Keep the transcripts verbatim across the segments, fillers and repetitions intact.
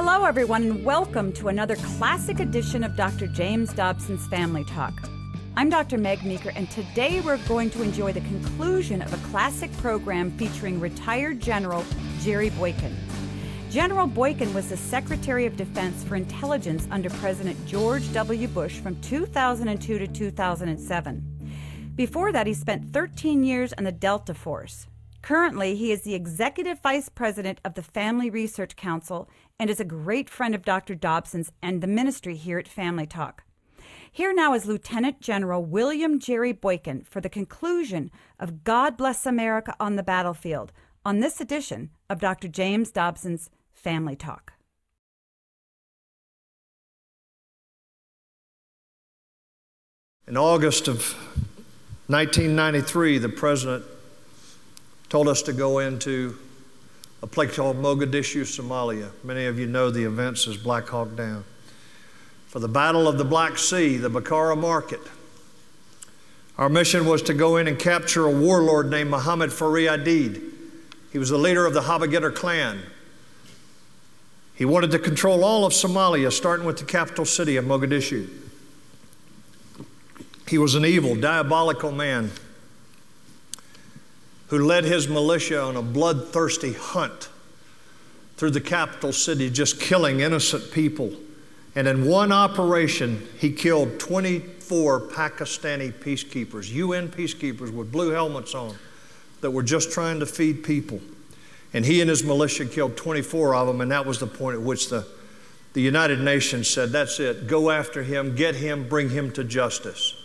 Hello, everyone, and welcome to another classic edition of Doctor James Dobson's Family Talk. I'm Doctor Meg Meeker, and today we're going to enjoy the conclusion of a classic program featuring retired General Jerry Boykin. General Boykin was the Secretary of Defense for Intelligence under President George W. Bush from two thousand two to two thousand seven. Before that, he spent thirteen years in the Delta Force. Currently, he is the Executive Vice President of the Family Research Council and is a great friend of Doctor Dobson's and the ministry here at Family Talk. Here now is Lieutenant General William Jerry Boykin for the conclusion of God Bless America on the Battlefield on this edition of Doctor James Dobson's Family Talk. In August of nineteen ninety-three, the President told us to go into a place called Mogadishu, Somalia. Many of you know the events as Black Hawk Down. For the Battle of the Black Sea, the Bakara Market. Our mission was to go in and capture a warlord named Muhammad Fari Aidid. He was the leader of the Habageter clan. He wanted to control all of Somalia, starting with the capital city of Mogadishu. He was an evil, diabolical man who led his militia on a bloodthirsty hunt through the capital city, just killing innocent people. And in one operation, he killed twenty-four Pakistani peacekeepers, U N peacekeepers with blue helmets on, that were just trying to feed people. And he and his militia killed twenty-four of them, and that was the point at which the, the United Nations said, that's it, go after him, get him, bring him to justice.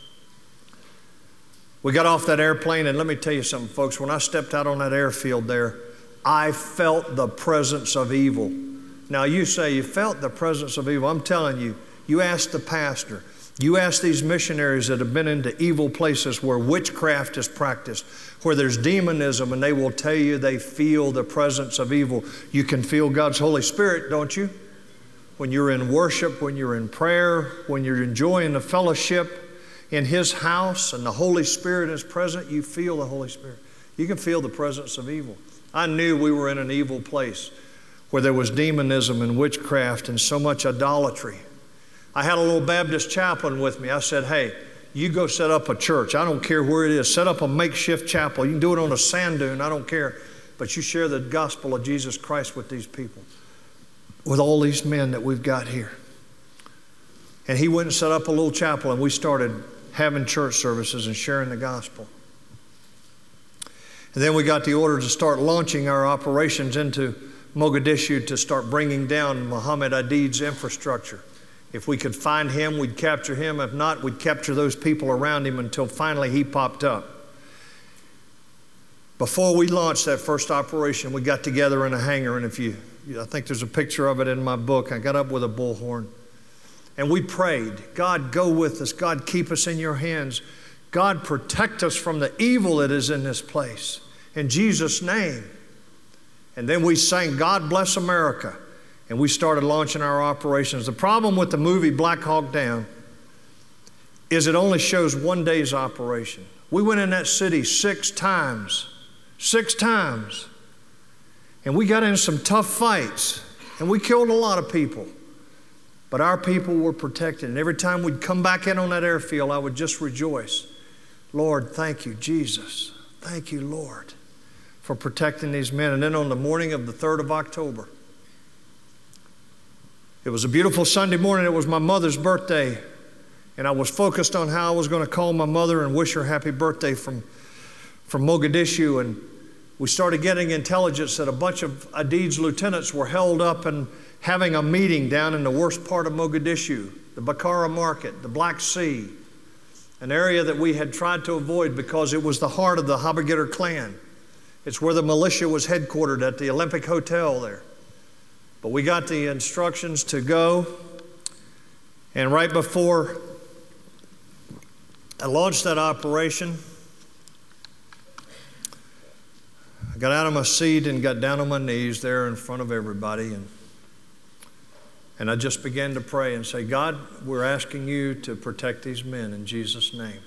We got off that airplane, and let me tell you something, folks. When I stepped out on that airfield there, I felt the presence of evil. Now, you say you felt the presence of evil. I'm telling you, you ask the pastor, you ask these missionaries that have been into evil places where witchcraft is practiced, where there's demonism, and they will tell you they feel the presence of evil. You can feel God's Holy Spirit, don't you? When you're in worship, when you're in prayer, when you're enjoying the fellowship in His house and the Holy Spirit is present, you feel the Holy Spirit. You can feel the presence of evil. I knew we were in an evil place where there was demonism and witchcraft and so much idolatry. I had a little Baptist chaplain with me. I said, hey, you go set up a church. I don't care where it is. Set up a makeshift chapel. You can do it on a sand dune. I don't care. But you share the gospel of Jesus Christ with these people, with all these men that we've got here. And he went and set up a little chapel, and we started having church services and sharing the gospel. And then we got the order to start launching our operations into Mogadishu to start bringing down Muhammad Aidid's infrastructure. If we could find him, we'd capture him. If not, we'd capture those people around him until finally he popped up. Before we launched that first operation, we got together in a hangar, and if you, I think there's a picture of it in my book. I got up with a bullhorn. And we prayed, God, go with us. God, keep us in your hands. God, protect us from the evil that is in this place. In Jesus' name. And then we sang, God Bless America. And we started launching our operations. The problem with the movie Black Hawk Down is it only shows one day's operation. We went in that city six times. Six times. And we got in some tough fights. And we killed a lot of people. But our people were protected. And every time we'd come back in on that airfield, I would just rejoice. Lord, thank you, Jesus. Thank you, Lord, for protecting these men. And then on the morning of the third of October, it was a beautiful Sunday morning. It was my mother's birthday. And I was focused on how I was going to call my mother and wish her happy birthday from, from Mogadishu. And we started getting intelligence that a bunch of Aidid's lieutenants were held up and having a meeting down in the worst part of Mogadishu, the Bakara Market, the Black Sea, an area that we had tried to avoid because it was the heart of the Habageter clan. It's where the militia was headquartered at the Olympic Hotel there. But we got the instructions to go, and right before I launched that operation, I got out of my seat and got down on my knees there in front of everybody, and And I just began to pray and say, God, we're asking you to protect these men in Jesus' name.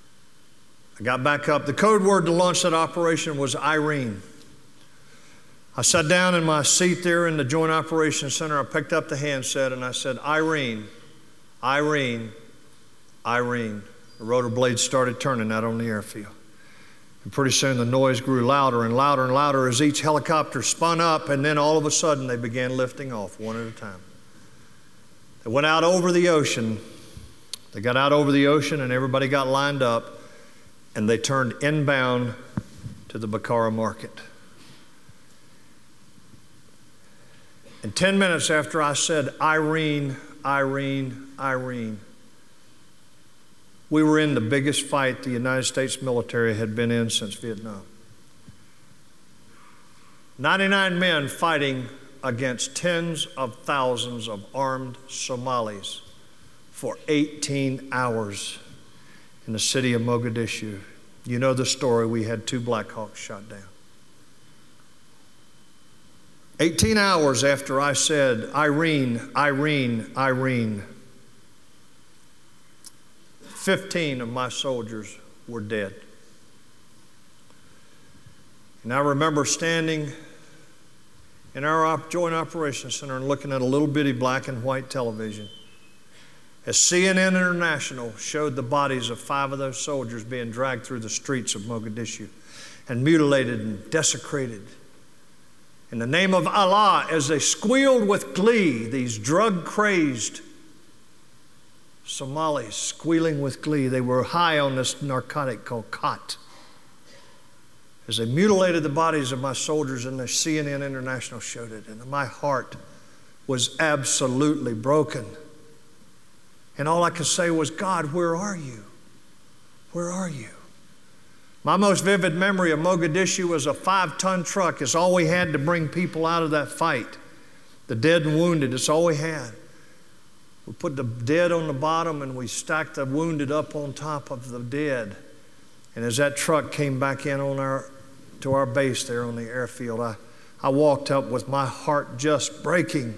I got back up. The code word to launch that operation was Irene. I sat down in my seat there in the Joint Operations Center. I picked up the handset and I said, Irene, Irene, Irene. The rotor blades started turning out on the airfield. And pretty soon the noise grew louder and louder and louder as each helicopter spun up, and then all of a sudden they began lifting off one at a time. They went out over the ocean. They got out over the ocean and everybody got lined up, and they turned inbound to the Bakara market. And ten minutes after I said, Irene, Irene, Irene, we were in the biggest fight the United States military had been in since Vietnam. ninety-nine men fighting against tens of thousands of armed Somalis for eighteen hours in the city of Mogadishu. You know the story, we had two Black Hawks shot down. eighteen hours after I said, Irene, Irene, Irene, fifteen of my soldiers were dead. And I remember standing in our op- Joint Operations Center and looking at a little bitty black and white television as C N N International showed the bodies of five of those soldiers being dragged through the streets of Mogadishu and mutilated and desecrated. In the name of Allah, as they squealed with glee, these drug-crazed Somalis squealing with glee. They were high on this narcotic called khat. As they mutilated the bodies of my soldiers, and the C N N International showed it, and my heart was absolutely broken. And all I could say was, God, where are you? Where are you? My most vivid memory of Mogadishu was a five-ton truck. It's all we had to bring people out of that fight. The dead and wounded, it's all we had. We put the dead on the bottom and we stacked the wounded up on top of the dead. And as that truck came back in on our, to our base there on the airfield, I, I walked up with my heart just breaking.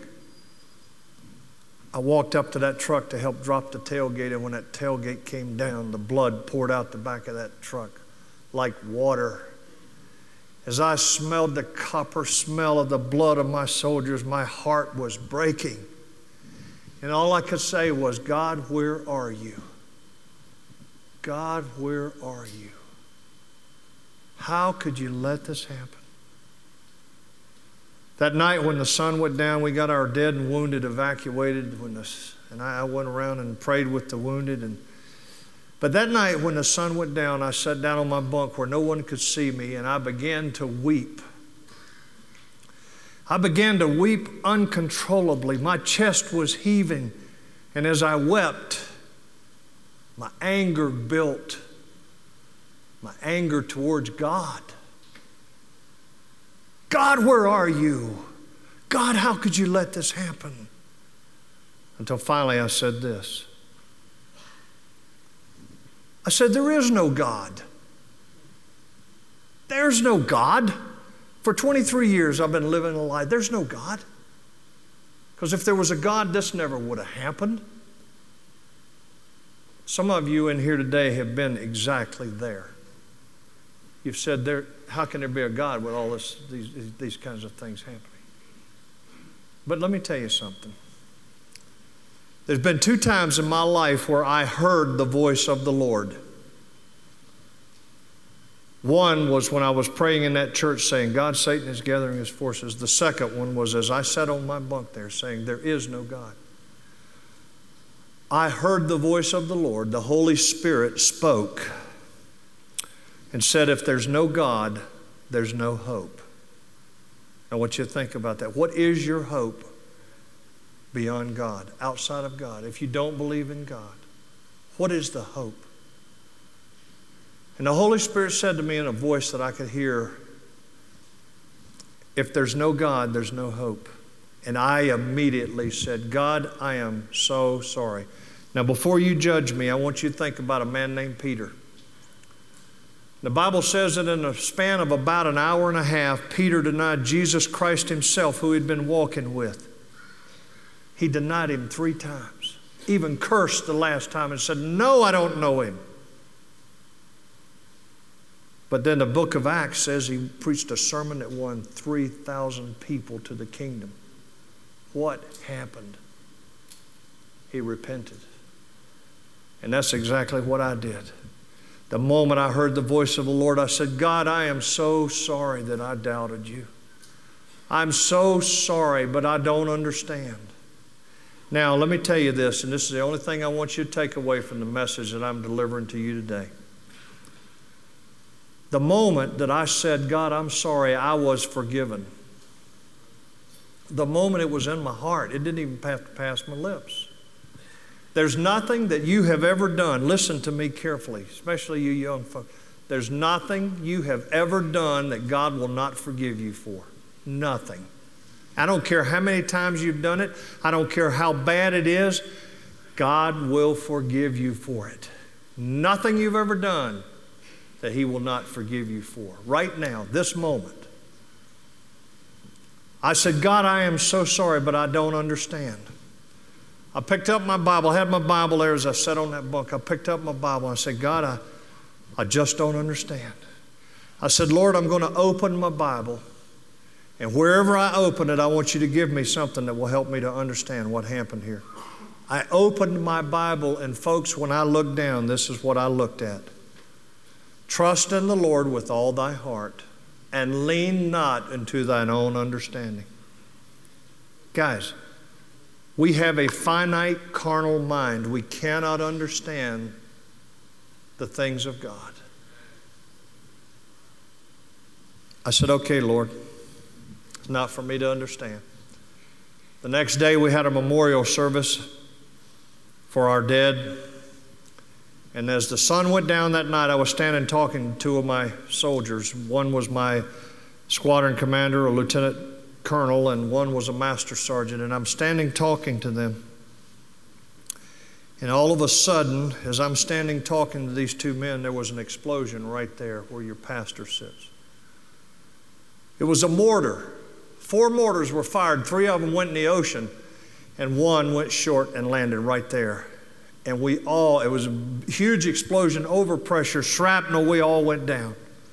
I walked up to that truck to help drop the tailgate, and when that tailgate came down, the blood poured out the back of that truck like water. As I smelled the copper smell of the blood of my soldiers, my heart was breaking. And all I could say was, God, where are you? God, where are you? How could you let this happen? That night when the sun went down, we got our dead and wounded evacuated. When the, and I went around and prayed with the wounded. And, but that night when the sun went down, I sat down on my bunk where no one could see me, and I began to weep. I began to weep uncontrollably. My chest was heaving, and as I wept, my anger built, my anger towards God. God, where are you? God, how could you let this happen? Until finally I said this. I said, there is no God. There's no God. For twenty-three years I've been living a lie. There's no God. Because if there was a God, this never would have happened. Some of you in here today have been exactly there. You've said, there, how can there be a God with all this, these, these kinds of things happening? But let me tell you something. There's been two times in my life where I heard the voice of the Lord. One was when I was praying in that church saying, God, Satan is gathering his forces. The second one was as I sat on my bunk there saying, there is no God. I heard the voice of the Lord. The Holy Spirit spoke and said, if there's no God, there's no hope. I want you to think about that. What is your hope beyond God, outside of God? If you don't believe in God, what is the hope? And the Holy Spirit said to me in a voice that I could hear, if there's no God, there's no hope. And I immediately said, God, I am so sorry. Now, before you judge me, I want you to think about a man named Peter. The Bible says that in a span of about an hour and a half, Peter denied Jesus Christ himself, who he'd been walking with. He denied him three times, even cursed the last time and said, no, I don't know him. But then the book of Acts says he preached a sermon that won three thousand people to the kingdom. What happened? He repented. And that's exactly what I did. The moment I heard the voice of the Lord, I said, God, I am so sorry that I doubted you. I'm so sorry, but I don't understand. Now, let me tell you this, and this is the only thing I want you to take away from the message that I'm delivering to you today. The moment that I said, God, I'm sorry, I was forgiven. The moment it was in my heart, it didn't even have to pass my lips. There's nothing that you have ever done, listen to me carefully, especially you young folks. There's nothing you have ever done that God will not forgive you for. Nothing. I don't care how many times you've done it. I don't care how bad it is. God will forgive you for it. Nothing you've ever done that He will not forgive you for. Right now, this moment. I said, God, I am so sorry, but I don't understand. I picked up my Bible. I had my Bible there as I sat on that bunk. I picked up my Bible and I said, God, I, I just don't understand. I said, Lord, I'm going to open my Bible. And wherever I open it, I want you to give me something that will help me to understand what happened here. I opened my Bible, and folks, when I looked down, this is what I looked at. Trust in the Lord with all thy heart, and lean not into thine own understanding. Guys, we have a finite carnal mind. We cannot understand the things of God. I said, okay, Lord. It's not for me to understand. The next day we had a memorial service for our dead. And as the sun went down that night, I was standing talking to two of my soldiers. One was my squadron commander, a lieutenant colonel, and one was a master sergeant. And I'm standing talking to them. And all of a sudden, as I'm standing talking to these two men, there was an explosion right there where your pastor sits. It was a mortar. Four mortars were fired. Three of them went in the ocean, and one went short and landed right there. And we all, it was a huge explosion, overpressure, shrapnel, we all went down.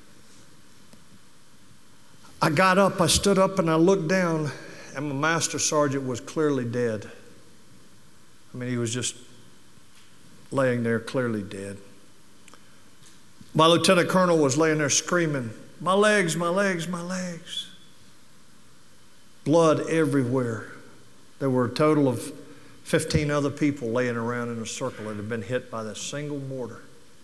I got up, I stood up, and I looked down, and my master sergeant was clearly dead. I mean, he was just laying there clearly dead. My lieutenant colonel was laying there screaming, my legs, my legs, my legs. Blood everywhere. There were a total of fifteen other people laying around in a circle that had been hit by this single mortar.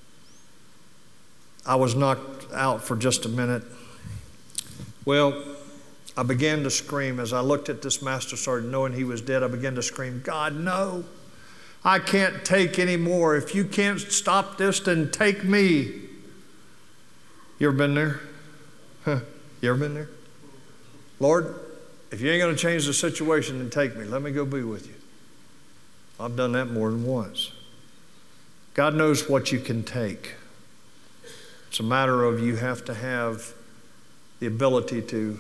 I was knocked out for just a minute. Well, I began to scream as I looked at this master sergeant, knowing he was dead. I began to scream, God, no. I can't take any more. If you can't stop this, then take me. You ever been there? Huh. You ever been there? Lord, if you ain't going to change the situation, then take me. Let me go be with you. I've done that more than once. God knows what you can take. It's a matter of you have to have the ability to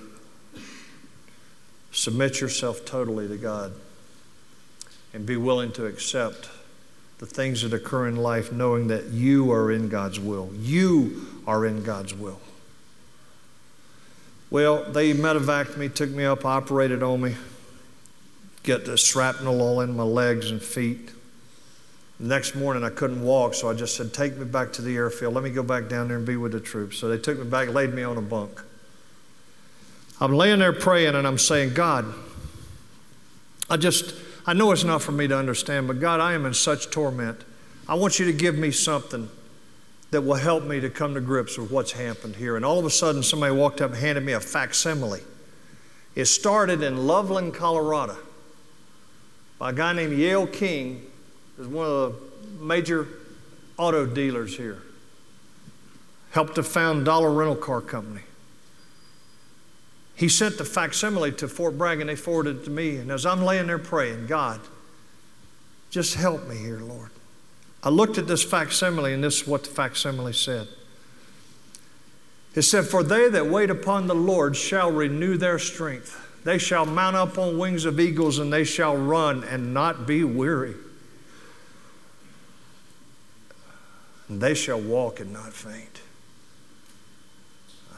submit yourself totally to God and be willing to accept the things that occur in life, knowing that you are in God's will. You are in God's will. Well, they medevaced me, took me up, operated on me, get the shrapnel all in my legs and feet. The next morning I couldn't walk, so I just said, take me back to the airfield. Let me go back down there and be with the troops. So they took me back, laid me on a bunk. I'm laying there praying and I'm saying, God, I just, I know it's not for me to understand, but God, I am in such torment. I want you to give me something that will help me to come to grips with what's happened here. And all of a sudden, somebody walked up and handed me a facsimile. It started in Loveland, Colorado, by a guy named Yale King, who's one of the major auto dealers here. Helped to found Dollar Rental Car Company. He sent the facsimile to Fort Bragg and they forwarded it to me. And as I'm laying there praying, God, just help me here, Lord. I looked at this facsimile, and this is what the facsimile said. It said, for they that wait upon the Lord shall renew their strength. They shall mount up on wings of eagles, and they shall run and not be weary. And they shall walk and not faint.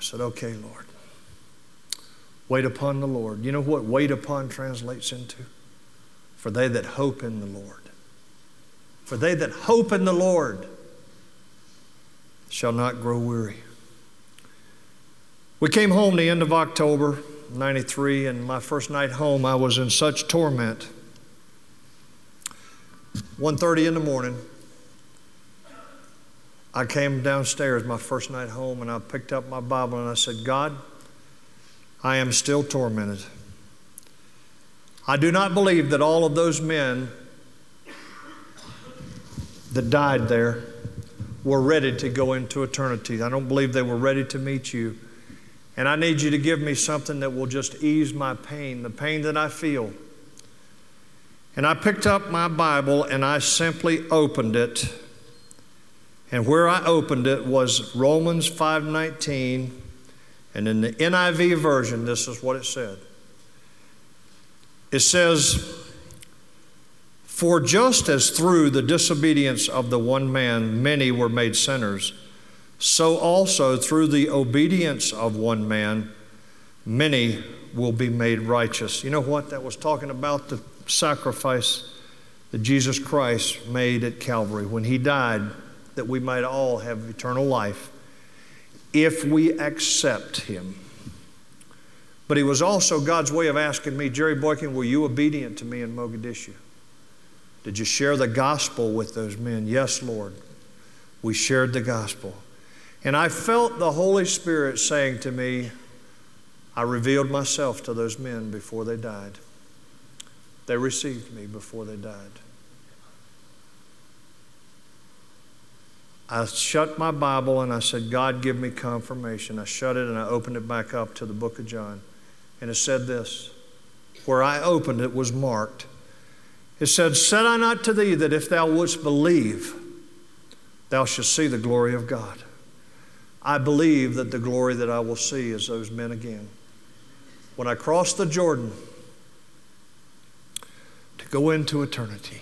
said, okay, Lord. Wait upon the Lord. You know what wait upon translates into? For they that hope in the Lord. For they that hope in the Lord shall not grow weary. We came home the end of October ninety-three, and my first night home, I was in such torment. one thirty in the morning, I came downstairs my first night home, and I picked up my Bible and I said, God, I am still tormented. I do not believe that all of those men that died there were ready to go into eternity. I don't believe they were ready to meet you. And I need you to give me something that will just ease my pain, the pain that I feel. And I picked up my Bible and I simply opened it. And where I opened it was Romans five nineteen. And in the N I V version, this is what it said. It says, for just as through the disobedience of the one man many were made sinners, so also through the obedience of one man many will be made righteous. You know what? That was talking about the sacrifice that Jesus Christ made at Calvary when He died, that we might all have eternal life if we accept Him. But He was also God's way of asking me, Jerry Boykin, were you obedient to me in Mogadishu? Did you share the gospel with those men? Yes, Lord. We shared the gospel. And I felt the Holy Spirit saying to me, I revealed myself to those men before they died. They received me before they died. I shut my Bible and I said, God, give me confirmation. I shut it and I opened it back up to the book of John. And it said this. Where I opened it was marked. It said, said I not to thee that if thou wouldst believe, thou shalt see the glory of God. I believe that the glory that I will see is those men again. When I cross the Jordan to go into eternity,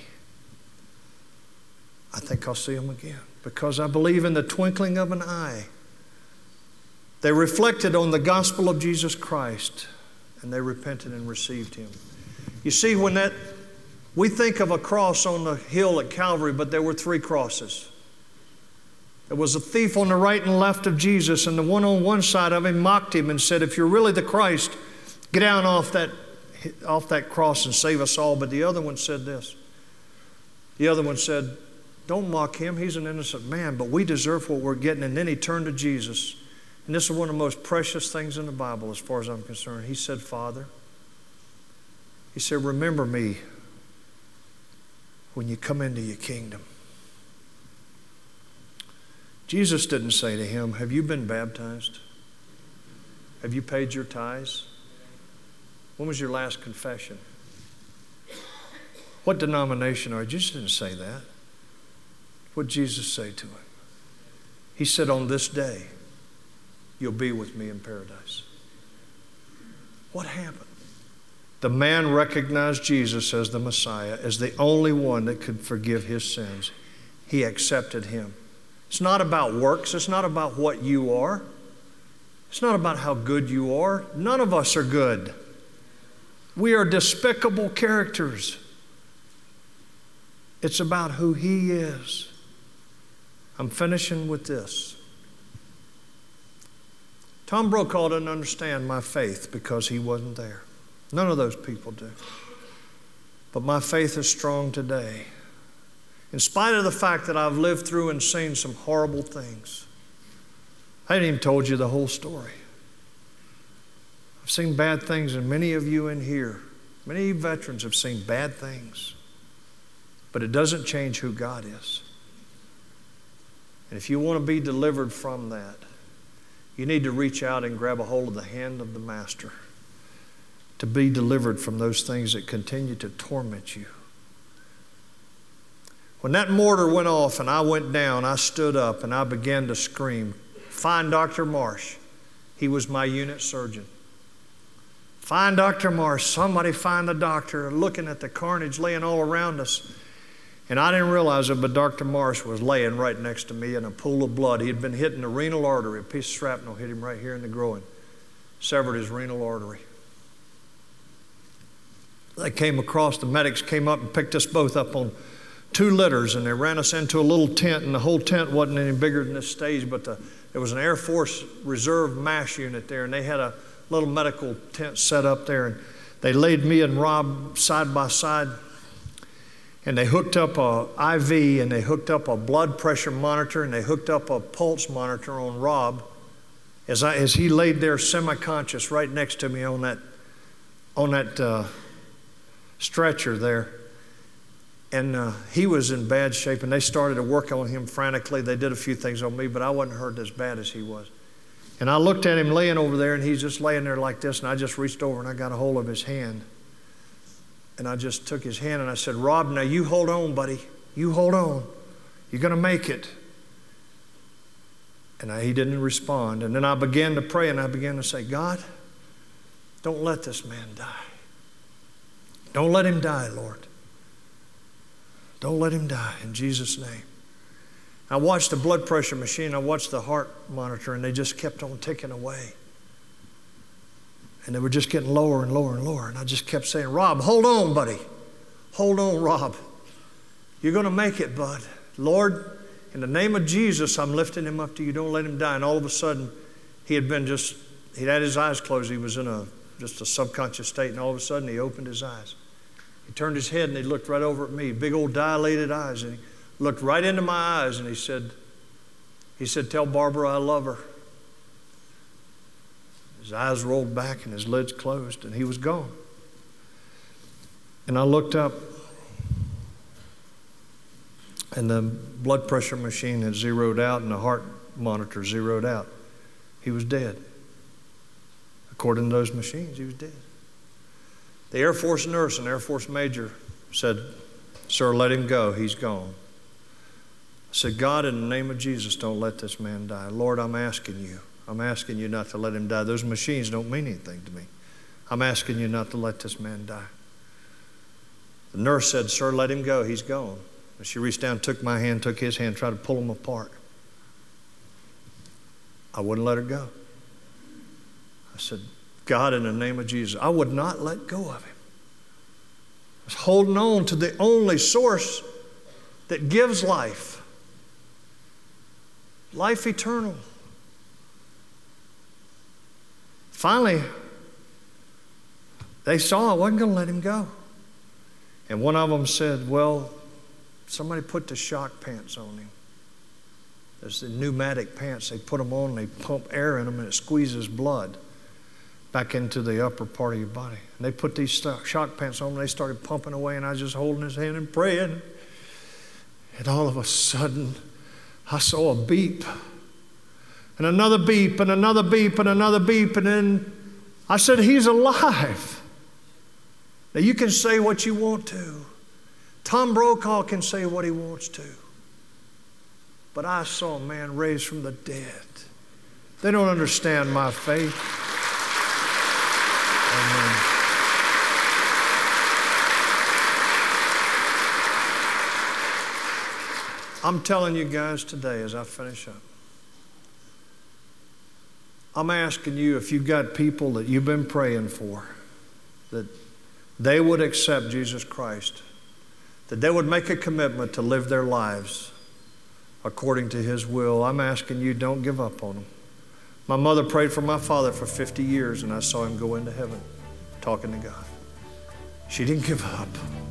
I think I'll see them again. Because I believe in the twinkling of an eye, they reflected on the gospel of Jesus Christ and they repented and received Him. You see, when that, we think of a cross on the hill at Calvary, but there were three crosses. There was a thief on the right and left of Jesus, and the one on one side of Him mocked Him and said, if you're really the Christ, get down off that, off that cross and save us all. But the other one said this. The other one said, don't mock Him. He's an innocent man, but we deserve what we're getting. And then he turned to Jesus. And this is one of the most precious things in the Bible as far as I'm concerned. He said, Father, He said, remember me when you come into your kingdom. Jesus didn't say to him, have you been baptized? Have you paid your tithes? When was your last confession? What denomination are you? Jesus didn't say that. What did Jesus say to him? He said, on this day, you'll be with me in paradise. What happened? The man recognized Jesus as the Messiah, as the only one that could forgive his sins. He accepted Him. It's not about works. It's not about what you are. It's not about how good you are. None of us are good. We are despicable characters. It's about who He is. I'm finishing with this. Tom Brokaw didn't understand my faith because he wasn't there. None of those people do. But my faith is strong today. In spite of the fact that I've lived through and seen some horrible things. I haven't even told you the whole story. I've seen bad things, and many of you in here, many of you veterans have seen bad things. But it doesn't change who God is. And if you want to be delivered from that, you need to reach out and grab a hold of the hand of the Master to be delivered from those things that continue to torment you. When that mortar went off and I went down, I stood up and I began to scream, find Doctor Marsh. He was my unit surgeon. Find Doctor Marsh. Somebody find the doctor. Looking at the carnage laying all around us. And I didn't realize it, but Doctor Marsh was laying right next to me in a pool of blood. He had been hitting the renal artery. A piece of shrapnel hit him right here in the groin, severed his renal artery. They came across, the medics came up and picked us both up on two litters, and they ran us into a little tent, and the whole tent wasn't any bigger than this stage, but the, there was an Air Force Reserve MASH unit there, and they had a little medical tent set up there, and they laid me and Rob side by side, and they hooked up a I V, and they hooked up a blood pressure monitor, and they hooked up a pulse monitor on Rob as I as he laid there semi-conscious right next to me on that on that uh, stretcher there. And uh, he was in bad shape, and they started to work on him frantically. They did a few things on me, but I wasn't hurt as bad as he was. And I looked at him laying over there, and he's just laying there like this, and I just reached over and I got a hold of his hand. And I just took his hand and I said, Rob, now you hold on, buddy. You hold on. You're going to make it. And I, he didn't respond. And then I began to pray, and I began to say, God, don't let this man die. Don't let him die, Lord. Don't let him die, in Jesus' name. I watched the blood pressure machine. I watched the heart monitor, and they just kept on ticking away. And they were just getting lower and lower and lower. And I just kept saying, Rob, hold on, buddy. Hold on, Rob. You're going to make it, bud. Lord, in the name of Jesus, I'm lifting him up to you. Don't let him die. And all of a sudden, he had been just, he had his eyes closed. He was in a just a subconscious state. And all of a sudden, he opened his eyes. He turned his head and he looked right over at me, big old dilated eyes. And he looked right into my eyes and he said, he said, tell Barbara I love her. His eyes rolled back and his lids closed, and he was gone. And I looked up, and the blood pressure machine had zeroed out and the heart monitor zeroed out. He was dead. According to those machines, he was dead. The Air Force nurse and Air Force major said, sir, let him go. He's gone. I said, God, in the name of Jesus, don't let this man die. Lord, I'm asking you. I'm asking you not to let him die. Those machines don't mean anything to me. I'm asking you not to let this man die. The nurse said, sir, let him go. He's gone. And she reached down, took my hand, took his hand, tried to pull them apart. I wouldn't let her go. I said, God, in the name of Jesus, I would not let go of him. I was holding on to the only source that gives life. Life eternal. Finally, they saw I wasn't going to let him go. And one of them said, well, somebody put the shock pants on him. There's the pneumatic pants. They put them on, and they pump air in them, and it squeezes blood back into the upper part of your body. And they put these shock pants on, and they started pumping away, and I was just holding his hand and praying. And all of a sudden, I saw a beep. And another beep, and another beep, and another beep, and then I said, he's alive. Now you can say what you want to. Tom Brokaw can say what he wants to. But I saw a man raised from the dead. They don't understand my faith. Amen. I'm telling you guys today as I finish up, I'm asking you, if you've got people that you've been praying for, that they would accept Jesus Christ, that they would make a commitment to live their lives according to His will. I'm asking you, don't give up on them. My mother prayed for my father for fifty years, and I saw him go into heaven talking to God. She didn't give up.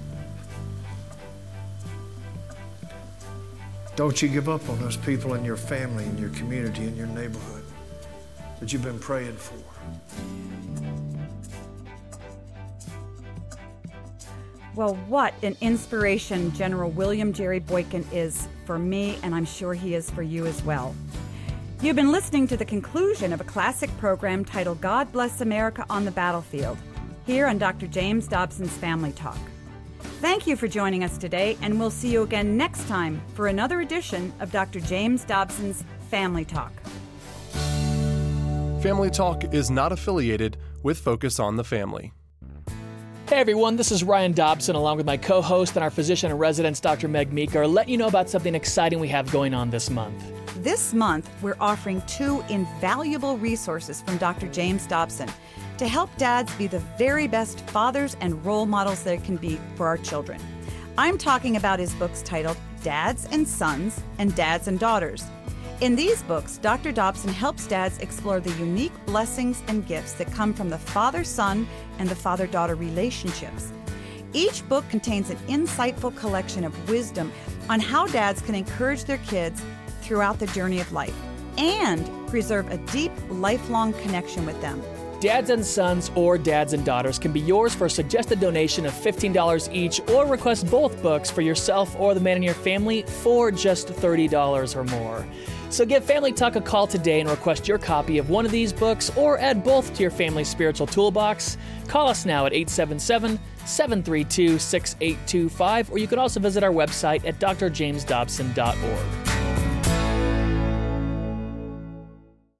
Don't you give up on those people in your family, in your community, in your neighborhood that you've been praying for. Well, what an inspiration General William Jerry Boykin is for me, and I'm sure he is for you as well. You've been listening to the conclusion of a classic program titled God Bless America on the Battlefield, here on Doctor James Dobson's Family Talk. Thank you for joining us today, and we'll see you again next time for another edition of Doctor James Dobson's Family Talk. Family Talk is not affiliated with Focus on the Family. Hey everyone, this is Ryan Dobson along with my co-host and our physician in residence, Doctor Meg Meeker, letting you know about something exciting we have going on this month. This month, we're offering two invaluable resources from Doctor James Dobson to help dads be the very best fathers and role models they can be for our children. I'm talking about his books titled Dads and Sons and Dads and Daughters. In these books, Doctor Dobson helps dads explore the unique blessings and gifts that come from the father-son and the father-daughter relationships. Each book contains an insightful collection of wisdom on how dads can encourage their kids throughout the journey of life and preserve a deep, lifelong connection with them. Dads and Sons or Dads and Daughters can be yours for a suggested donation of fifteen dollars each, or request both books for yourself or the man in your family for just thirty dollars or more. So give Family Talk a call today and request your copy of one of these books or add both to your family's spiritual toolbox. Call us now at eight seven seven, seven three two, six eight two five, or you can also visit our website at d r james dobson dot org.